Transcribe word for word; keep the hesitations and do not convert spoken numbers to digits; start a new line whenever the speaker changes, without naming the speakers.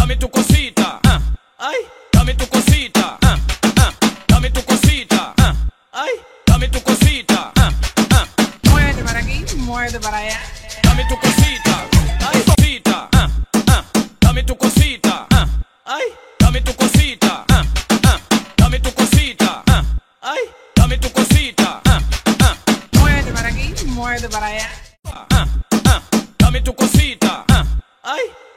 dame tu cosita, ah, ay, dame tu cosita, ah, ah, dame tu cosita, ah, ay, dame tu cosita, ah, ah,
muévete para aquí, muévete para allá,
dame tu cosita, ay, cosita, ah, ah, dame tu cosita, ah, ay, dame tu cosita, ah, ah, dame tu cosita, ah, ay, dame tu cosita, ah, ah,
muévete para aquí, muévete para allá,
ah, ah, dame tu cosita, ah, ay.